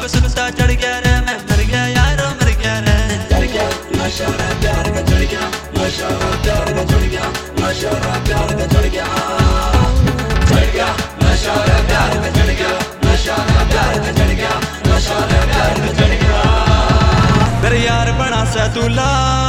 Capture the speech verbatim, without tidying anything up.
पे सुल्ता चढ़ गया रे, मैं मर गया यारो मर गया रे। चढ़ गया नशा रे प्यार का चढ़ गया, नशा रे प्यार का चढ़ गया, नशा रे प्यार का चढ़ गया, चढ़ गया नशा रे प्यार का चढ़ गया, नशा रे प्यार का चढ़ गया, नशा रे प्यार का चढ़ गया। मेरे यार बना सा दूल्हा